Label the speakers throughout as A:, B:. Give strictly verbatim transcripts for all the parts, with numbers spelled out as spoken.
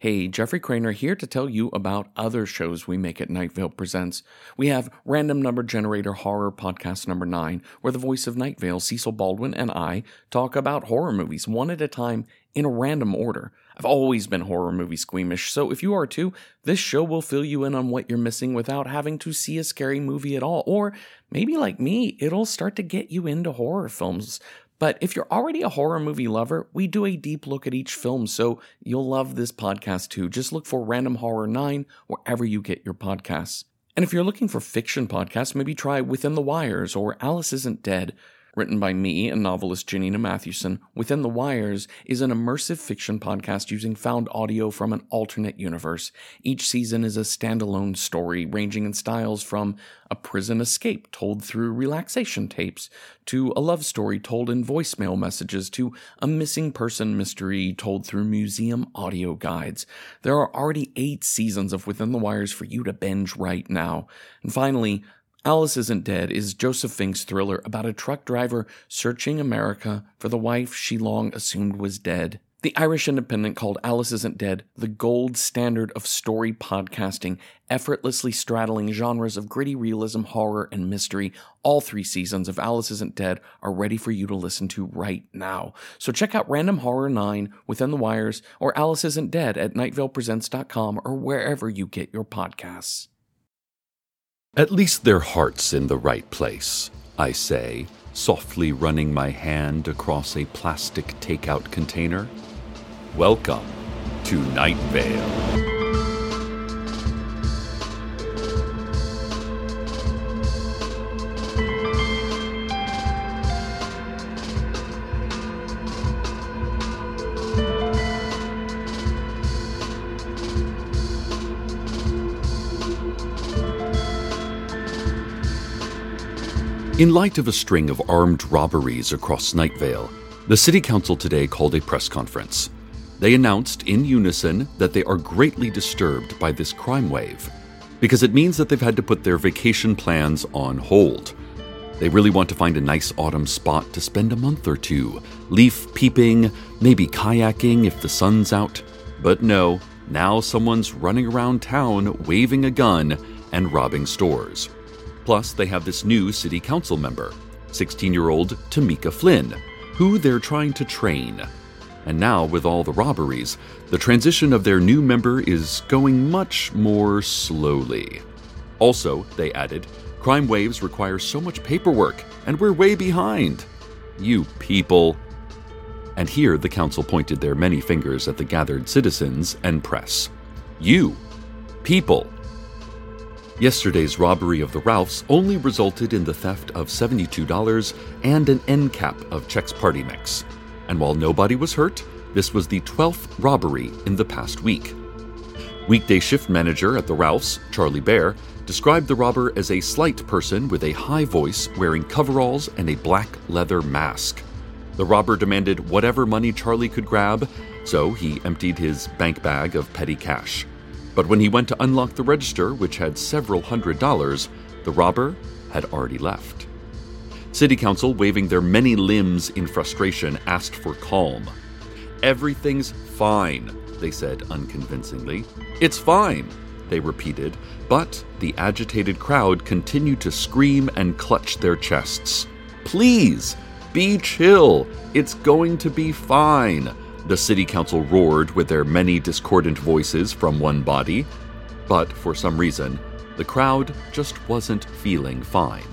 A: Hey, Jeffrey Craner here to tell you about other shows we make at Night Vale Presents. We have Random Number Generator Horror Podcast Number nine, where the voice of Night Vale, Cecil Baldwin, and I talk about horror movies one at a time in a random order. I've always been horror movie squeamish, so if you are too, this show will fill you in on what you're missing without having to see a scary movie at all. Or maybe like me, it'll start to get you into horror films. But if you're already a horror movie lover, we do a deep look at each film, so you'll love this podcast too. Just look for Random Horror nine wherever you get your podcasts. And if you're looking for fiction podcasts, maybe try Within the Wires or Alice Isn't Dead. Written by me and novelist Janina Mathewson, Within the Wires is an immersive fiction podcast using found audio from an alternate universe. Each season is a standalone story ranging in styles from a prison escape told through relaxation tapes, to a love story told in voicemail messages, to a missing person mystery told through museum audio guides. There are already eight seasons of Within the Wires for you to binge right now. And finally, Alice Isn't Dead is Joseph Fink's thriller about a truck driver searching America for the wife she long assumed was dead. The Irish Independent called Alice Isn't Dead the gold standard of story podcasting, effortlessly straddling genres of gritty realism, horror, and mystery. All three seasons of Alice Isn't Dead are ready for you to listen to right now. So check out Random Horror nine, Within the Wires, or Alice Isn't Dead at night vale presents dot com or wherever you get your podcasts.
B: At least their heart's in the right place, I say, softly running my hand across a plastic takeout container. Welcome to Night Vale. In light of a string of armed robberies across Night Vale, the City Council today called a press conference. They announced in unison that they are greatly disturbed by this crime wave, because it means that they've had to put their vacation plans on hold. They really want to find a nice autumn spot to spend a month or two, leaf peeping, maybe kayaking if the sun's out. But no, now someone's running around town waving a gun and robbing stores. Plus, they have this new city council member, sixteen-year-old Tamika Flynn, who they're trying to train. And now, with all the robberies, the transition of their new member is going much more slowly. Also, they added, crime waves require so much paperwork, and we're way behind. You people. And here the council pointed their many fingers at the gathered citizens and press. You people. Yesterday's robbery of the Ralphs only resulted in the theft of seventy-two dollars and an end cap of Chex Party Mix. And while nobody was hurt, this was the twelfth robbery in the past week. Weekday shift manager at the Ralphs, Charlie Bear, described the robber as a slight person with a high voice wearing coveralls and a black leather mask. The robber demanded whatever money Charlie could grab, so he emptied his bank bag of petty cash. But when he went to unlock the register, which had several hundred dollars, the robber had already left. City Council, waving their many limbs in frustration, asked for calm. Everything's fine, they said unconvincingly. It's fine, they repeated, but the agitated crowd continued to scream and clutch their chests. Please, be chill. It's going to be fine. The City Council roared with their many discordant voices from one body, but for some reason, the crowd just wasn't feeling fine.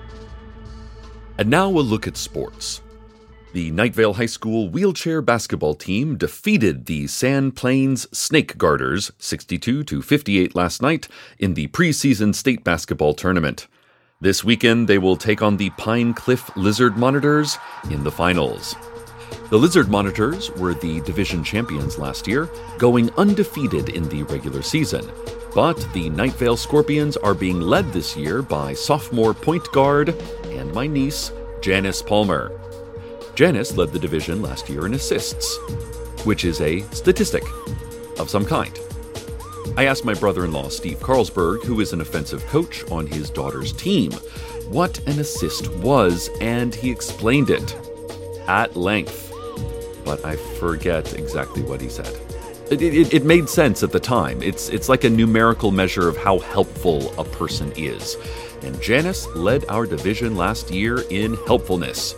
B: And now a look at sports. The Night Vale High School wheelchair basketball team defeated the Sand Plains Snake Guarders sixty-two to fifty-eight last night in the preseason state basketball tournament. This weekend, they will take on the Pine Cliff Lizard Monitors in the finals. The Lizard Monitors were the division champions last year, going undefeated in the regular season. But the Night Vale Scorpions are being led this year by sophomore point guard and my niece, Janice Palmer. Janice led the division last year in assists, which is a statistic of some kind. I asked my brother-in-law, Steve Carlsberg, who is an offensive coach on his daughter's team, what an assist was, and he explained it at length. But I forget exactly what he said. It, it, it made sense at the time. It's, it's like a numerical measure of how helpful a person is. And Janice led our division last year in helpfulness.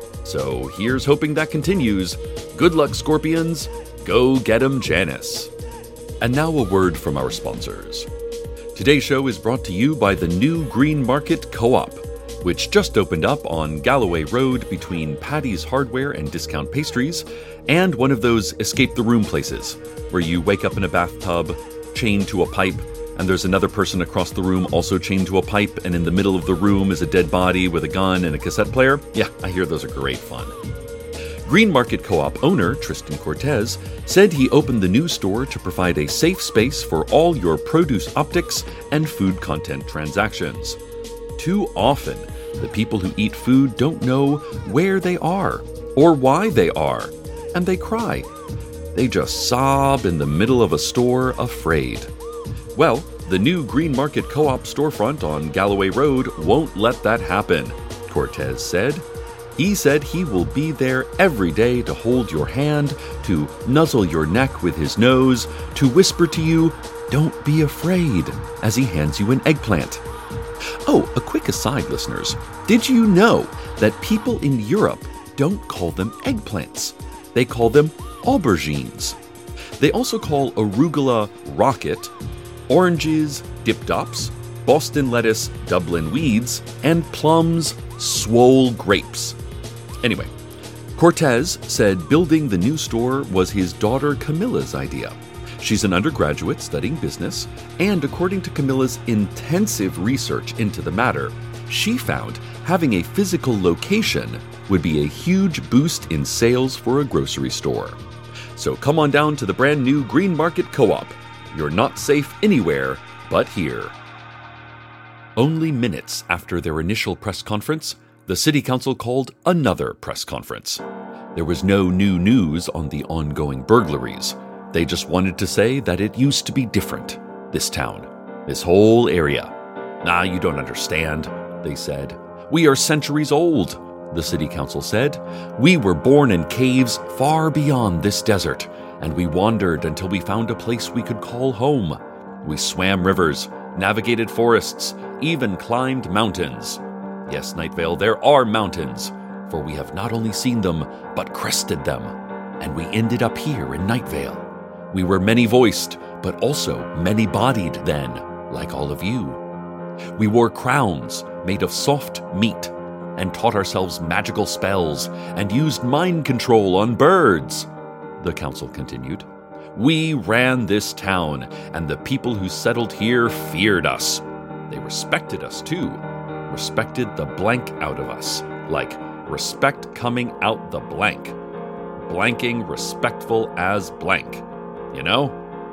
B: So here's hoping that continues. Good luck, Scorpions. Go get 'em, Janice. And now a word from our sponsors. Today's show is brought to you by the new Green Market Co-op, which just opened up on Galloway Road between Paddy's Hardware and Discount Pastries, and one of those escape-the-room places, where you wake up in a bathtub, chained to a pipe, and there's another person across the room also chained to a pipe, and in the middle of the room is a dead body with a gun and a cassette player. Yeah, I hear those are great fun. Green Market Co-op owner Tristan Cortez said he opened the new store to provide a safe space for all your produce optics and food content transactions. Too often, the people who eat food don't know where they are or why they are, and they cry. They just sob in the middle of a store afraid. Well, the new Green Market Co-op storefront on Galloway Road won't let that happen, Cortez said. He said he will be there every day to hold your hand, to nuzzle your neck with his nose, to whisper to you, "Don't be afraid," as he hands you an eggplant. Oh, a quick aside, listeners. Did you know that people in Europe don't call them eggplants? They call them aubergines. They also call arugula rocket, oranges diptops, Boston lettuce Dublin weeds, and plums swole grapes. Anyway, Cortez said building the new store was his daughter Camilla's idea. She's an undergraduate studying business, and according to Camilla's intensive research into the matter, she found having a physical location would be a huge boost in sales for a grocery store. So come on down to the brand new Green Market Co-op. You're not safe anywhere but here. Only minutes after their initial press conference, the City Council called another press conference. There was no new news on the ongoing burglaries. They just wanted to say that it used to be different, this town, this whole area. Nah, you don't understand, they said. We are centuries old, the City Council said. We were born in caves far beyond this desert, and we wandered until we found a place we could call home. We swam rivers, navigated forests, even climbed mountains. Yes, Night Vale, there are mountains, for we have not only seen them, but crested them. And we ended up here in Night Vale. We were many-voiced, but also many-bodied then, like all of you. We wore crowns made of soft meat, and taught ourselves magical spells, and used mind control on birds, the council continued. We ran this town, and the people who settled here feared us. They respected us, too. Respected the blank out of us. Like respect coming out the blank. Blanking respectful as blank. You know?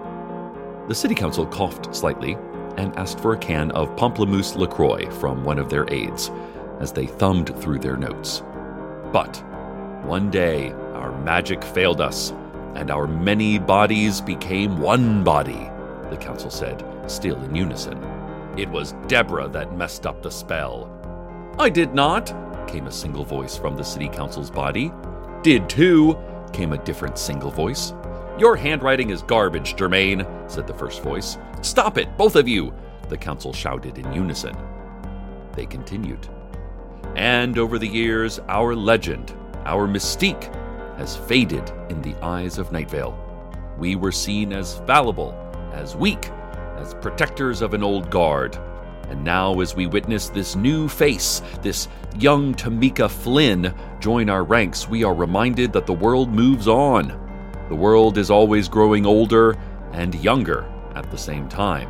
B: The City Council coughed slightly and asked for a can of Pamplemousse LaCroix from one of their aides as they thumbed through their notes. But one day, our magic failed us, and our many bodies became one body, the council said, still in unison. It was Deborah that messed up the spell. I did not, came a single voice from the City Council's body. Did too, came a different single voice. Your handwriting is garbage, Germaine, said the first voice. Stop it, both of you, the council shouted in unison. They continued. And over the years, our legend, our mystique, has faded in the eyes of Night Vale. We were seen as fallible, as weak, as protectors of an old guard. And now as we witness this new face, this young Tamika Flynn, join our ranks, we are reminded that the world moves on. The world is always growing older and younger at the same time.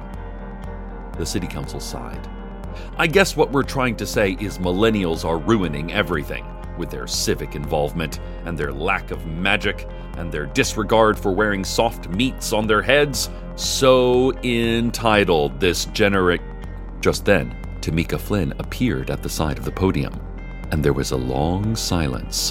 B: The City Council sighed. I guess what we're trying to say is millennials are ruining everything, with their civic involvement, and their lack of magic, and their disregard for wearing soft meats on their heads. So entitled, this generic... Just then, Tamika Flynn appeared at the side of the podium, and there was a long silence.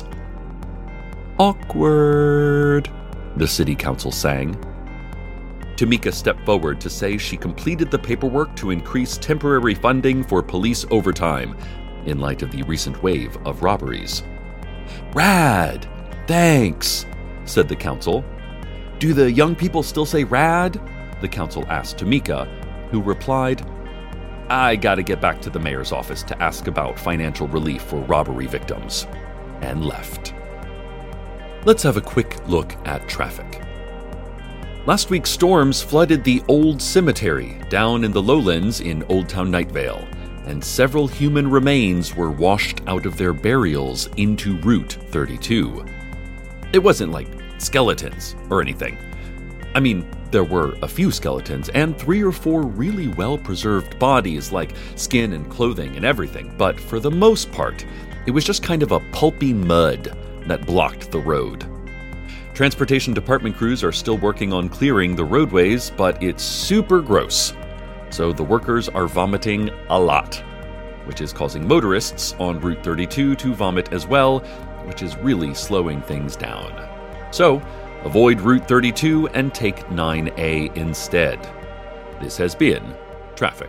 B: Awkward, the City Council sang. Tamika stepped forward to say she completed the paperwork to increase temporary funding for police overtime, in light of the recent wave of robberies. Rad! Thanks, said the council. Do the young people still say rad? The council asked Tamika, who replied, I gotta get back to the mayor's office to ask about financial relief for robbery victims, and left. Let's have a quick look at traffic. Last week's storms flooded the old cemetery down in the lowlands in Old Town Nightvale, and several human remains were washed out of their burials into Route thirty-two. It wasn't like skeletons or anything. I mean, there were a few skeletons and three or four really well-preserved bodies like skin and clothing and everything, but for the most part, it was just kind of a pulpy mud that blocked the road. Transportation department crews are still working on clearing the roadways, but it's super gross. So the workers are vomiting a lot, which is causing motorists on Route thirty-two to vomit as well, which is really slowing things down. So, avoid Route thirty-two and take nine A instead. This has been Traffic.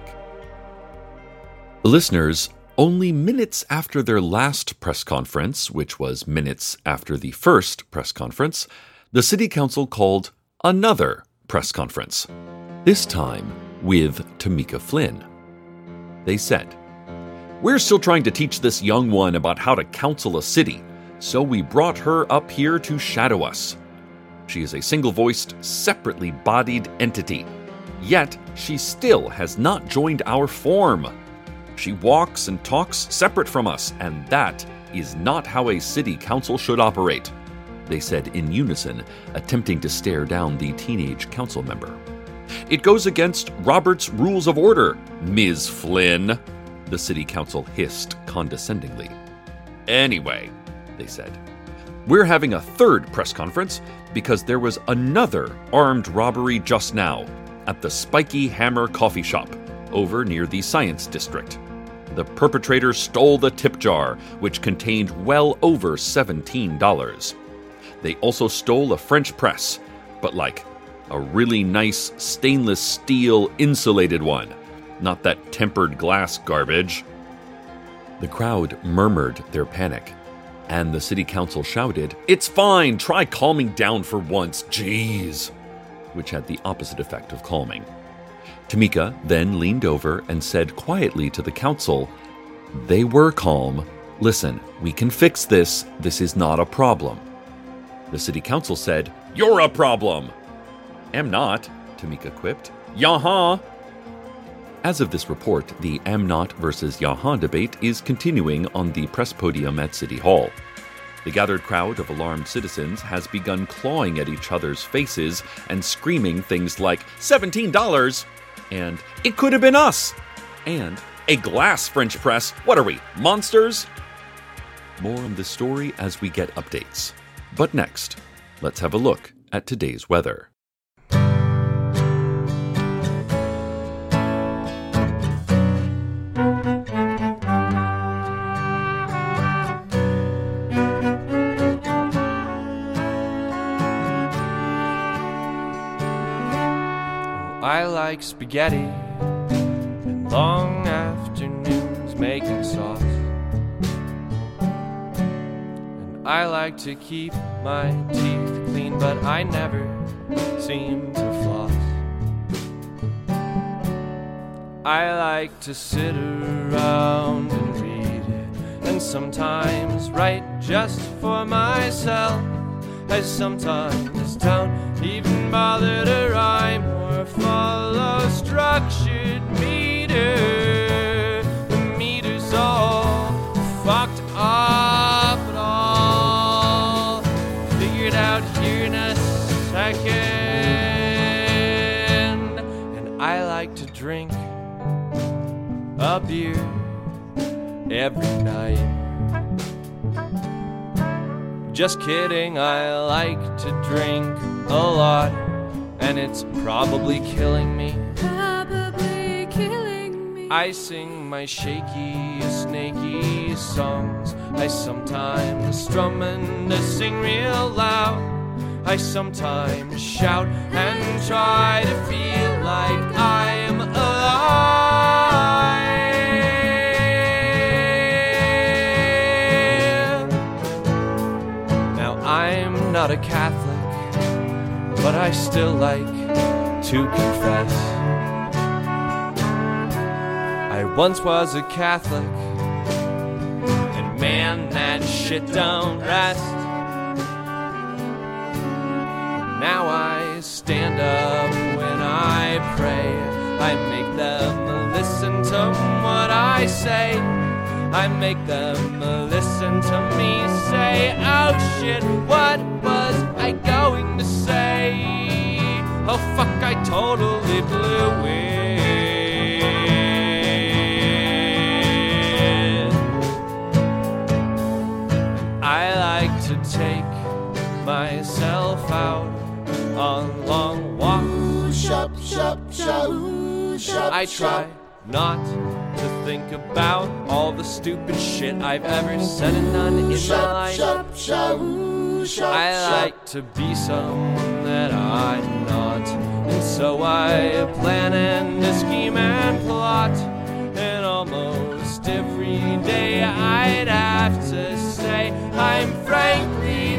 B: Listeners, only minutes after their last press conference, which was minutes after the first press conference, the City Council called another press conference, this time with Tamika Flynn. They said, We're still trying to teach this young one about how to counsel a city, so we brought her up here to shadow us. She is a single-voiced, separately bodied entity, yet she still has not joined our form. She walks and talks separate from us, and that is not how a city council should operate, they said in unison, attempting to stare down the teenage council member. It goes against Robert's Rules of Order, Miz Flynn, the city council hissed condescendingly. Anyway, they said, we're having a third press conference because there was another armed robbery just now at the Spiky Hammer Coffee Shop over near the Science District. The perpetrator stole the tip jar, which contained well over seventeen dollars. They also stole a French press, but like a really nice stainless steel insulated one, not that tempered glass garbage. The crowd murmured their panic, and the city council shouted, It's fine, try calming down for once, jeez, which had the opposite effect of calming. Tamika then leaned over and said quietly to the council, They were calm. Listen, we can fix this. This is not a problem. The city council said, You're a problem. Am not, Tamika quipped. Yaha. As of this report, the am not versus yaha debate is continuing on the press podium at City Hall. The gathered crowd of alarmed citizens has begun clawing at each other's faces and screaming things like seventeen dollars and it could have been us and a glass French press. What are we, monsters? More on this story as we get updates. But next, let's have a look at today's weather.
C: I like spaghetti and long afternoons making sauce. And I like to keep my teeth clean, but I never seem to floss. I like to sit around and read it, and sometimes write just for myself. I sometimes don't even bother to rhyme or follow structured meter. The meter's all fucked up and all figured out here in a second. And I like to drink a beer every night. Just kidding, I like to drink a lot, and it's probably killing me.
D: Probably killing me.
C: I sing my shaky, snaky songs. I sometimes strum and I sing real loud. I sometimes shout and try to feel like I'm alive. I'm not a Catholic, but I still like to confess. I once was a Catholic, and man, that shit don't rest. Now I stand up when I pray. I make them listen to what I say. I make them listen to me say, oh shit, what was I going to say? Oh fuck, I totally blew it. I like to take myself out on long walks.
E: Shop, shop, shop, shop,
C: I try not to think about all the stupid shit I've ever said and done in my life.
E: shop, shop, shop,
C: I like to be someone that I'm not, and so I plan and scheme and plot. And almost every day I'd have to say I'm frankly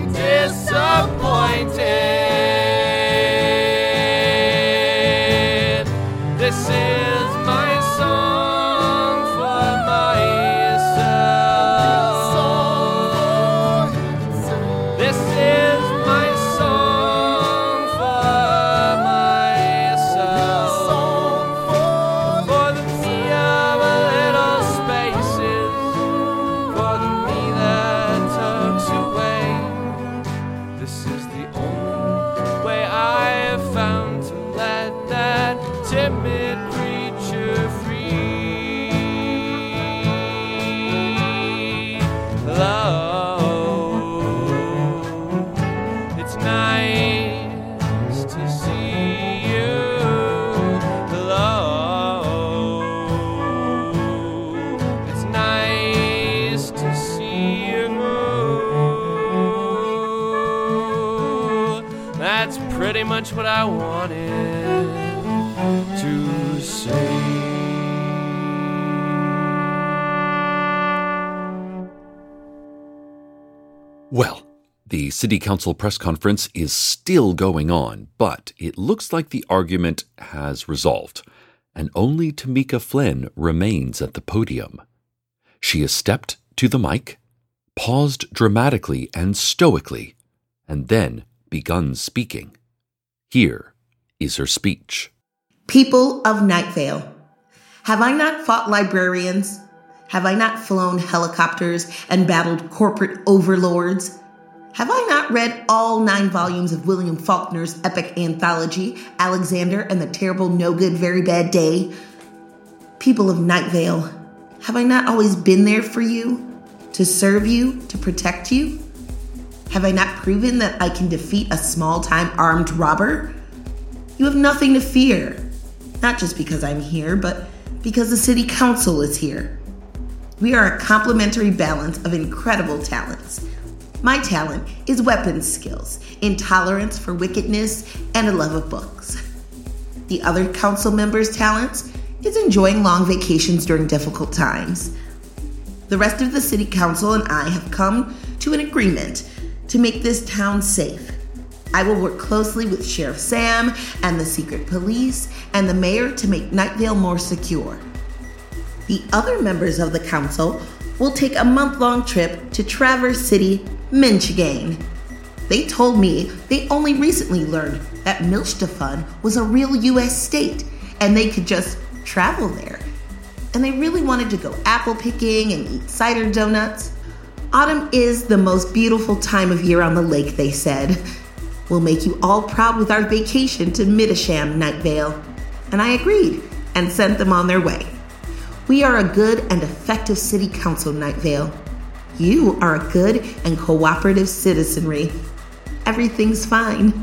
C: disappointed. This is my song for myself. This is my song for myself. For the me of little spaces, for the me that tucks away. This is the only way I have found to let that timid creature free. Hello, it's nice to see you. Hello, it's nice to see you. That's pretty much what I wanted to say.
B: Well, the City Council press conference is still going on, but it looks like the argument has resolved, and only Tamika Flynn remains at the podium. She has stepped to the mic, paused dramatically and stoically, and then begun speaking. Here is her speech.
F: People of Night Vale, have I not fought librarians? Have I not flown helicopters and battled corporate overlords? Have I not read all nine volumes of William Faulkner's epic anthology, Alexander and the Terrible No Good Very Bad Day? People of Night Vale, have I not always been there for you, to serve you, to protect you? Have I not proven that I can defeat a small-time armed robber? You have nothing to fear. Not just because I'm here, but because the City Council is here. We are a complementary balance of incredible talents. My talent is weapons skills, intolerance for wickedness, and a love of books. The other council members' talents is enjoying long vacations during difficult times. The rest of the City Council and I have come to an agreement to make this town safe. I will work closely with Sheriff Sam and the secret police and the mayor to make Night Vale more secure. The other members of the council will take a month-long trip to Traverse City, Michigan. They told me they only recently learned that Milstefan was a real U S state and they could just travel there. And they really wanted to go apple picking and eat cider donuts. Autumn is the most beautiful time of year on the lake, they said. We'll make you all proud with our vacation to Midisham, Night Vale. And I agreed and sent them on their way. We are a good and effective city council, Night Vale. You are a good and cooperative citizenry. Everything's fine.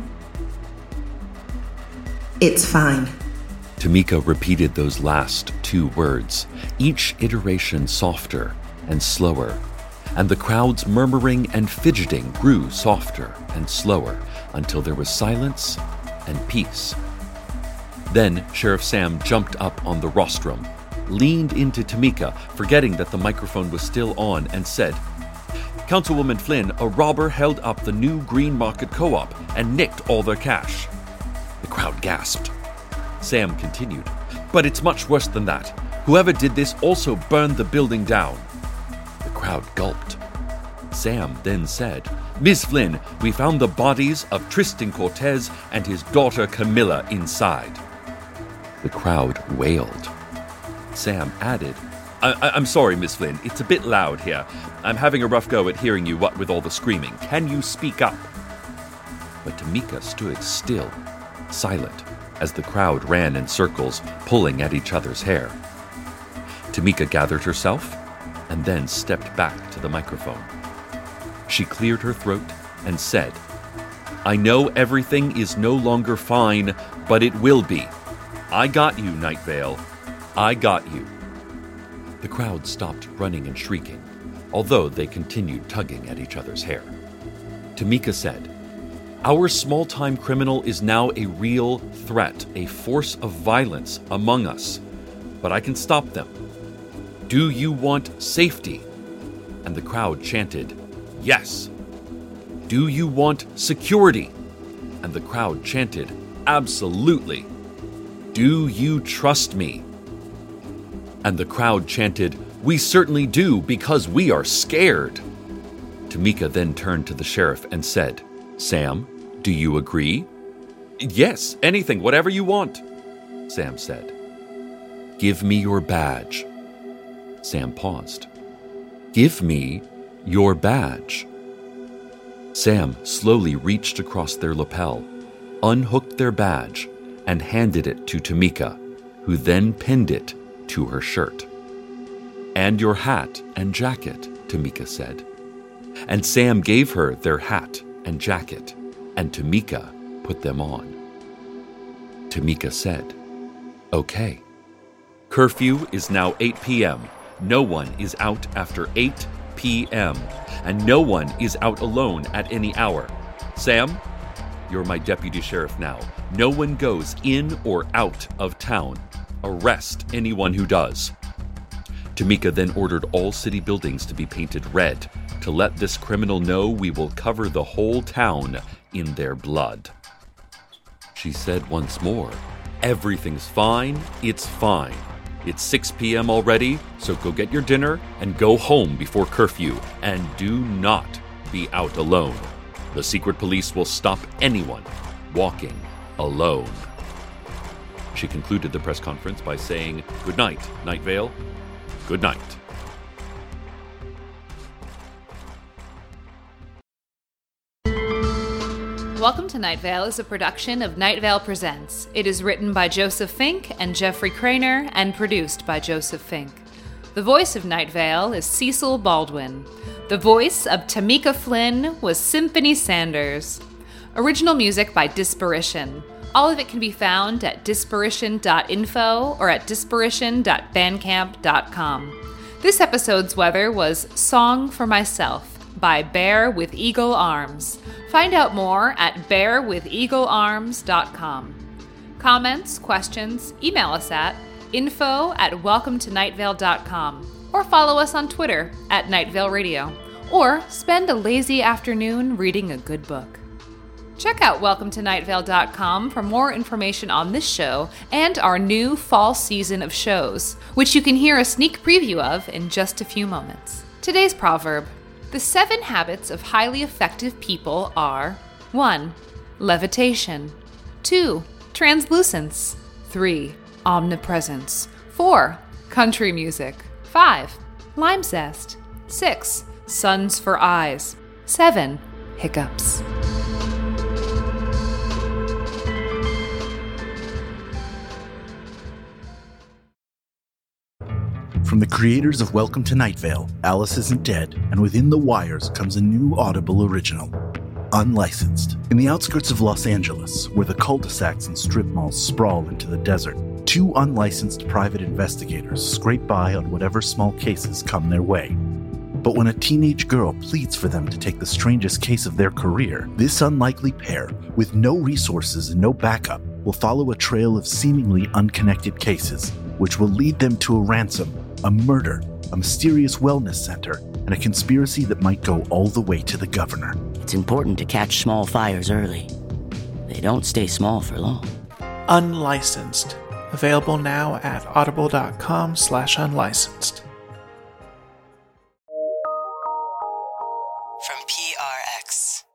F: It's fine.
B: Tamika repeated those last two words, each iteration softer and slower, and the crowd's murmuring and fidgeting grew softer and slower until there was silence and peace. Then Sheriff Sam jumped up on the rostrum, leaned into Tamika, forgetting that the microphone was still on, and said, Councilwoman Flynn, a robber held up the new Green Market Co-op and nicked all their cash. The crowd gasped. Sam continued, but it's much worse than that. Whoever did this also burned the building down. The crowd gulped. Sam then said, Miss Flynn, we found the bodies of Tristan Cortez and his daughter Camilla inside. The crowd wailed. Sam added, I- I- I'm sorry, Miss Flynn, it's a bit loud here. I'm having a rough go at hearing you, what with all the screaming. Can you speak up? But Tamika stood still, silent, as the crowd ran in circles, pulling at each other's hair. Tamika gathered herself and then stepped back to the microphone. She cleared her throat and said, I know everything is no longer fine, but it will be. I got you, Night Vale. I got you. The crowd stopped running and shrieking, although they continued tugging at each other's hair. Tamika said, Our small-time criminal is now a real threat, a force of violence among us, but I can stop them. Do you want safety? And the crowd chanted, Yes. Do you want security? And the crowd chanted, Absolutely. Do you trust me? And the crowd chanted, We certainly do, because we are scared. Tamika then turned to the sheriff and said, Sam, do you agree? Yes, anything, whatever you want, Sam said. Give me your badge. Sam paused. Give me your badge. Sam slowly reached across their lapel, unhooked their badge, and handed it to Tamika, who then pinned it to her shirt. And your hat and jacket, Tamika said. And Sam gave her their hat and jacket, and Tamika put them on. Tamika said, Okay. Curfew is now eight p.m. No one is out after eight p.m., and no one is out alone at any hour. Sam, you're my deputy sheriff now. No one goes in or out of town. Arrest anyone who does. Tamika then ordered all city buildings to be painted red to let this criminal know we will cover the whole town in their blood. She said once more, Everything's fine, it's fine. It's six p.m. already, so go get your dinner and go home before curfew, and do not be out alone. The secret police will stop anyone walking alone. She concluded the press conference by saying, Good night, Night Vale. Good night.
G: Welcome to Night Vale is a production of Night Vale Presents. It is written by Joseph Fink and Jeffrey Craner and produced by Joseph Fink. The voice of Night Vale is Cecil Baldwin. The voice of Tamika Flynn was Symphony Sanders. Original music by Disparition. All of it can be found at disparition dot info or at disparition dot bandcamp dot com. This episode's weather was Song for Myself by Bear with Eagle Arms. Find out more at bear with eagle arms dot com. Comments, questions, email us at info at welcome to night vale dot com or follow us on Twitter at Night Vale Radio, or spend a lazy afternoon reading a good book. Check out welcome to night vale dot com for more information on this show and our new fall season of shows, which you can hear a sneak preview of in just a few moments. Today's proverb. The seven habits of highly effective people are one. Levitation. two. Translucence. three. Omnipresence. four. Country music. five. Lime zest. six. Suns for eyes. seven. Hiccups.
H: From the creators of Welcome to Night Vale, Alice Isn't Dead, and Within the Wires comes a new Audible original, Unlicensed. In the outskirts of Los Angeles, where the cul-de-sacs and strip malls sprawl into the desert, two unlicensed private investigators scrape by on whatever small cases come their way. But when a teenage girl pleads for them to take the strangest case of their career, this unlikely pair, with no resources and no backup, will follow a trail of seemingly unconnected cases, which will lead them to a ransom a murder, a mysterious wellness center, and a conspiracy that might go all the way to the governor.
I: It's important to catch small fires early. They don't stay small for long.
J: Unlicensed. Available now at audible.com slash unlicensed.
K: From P R X.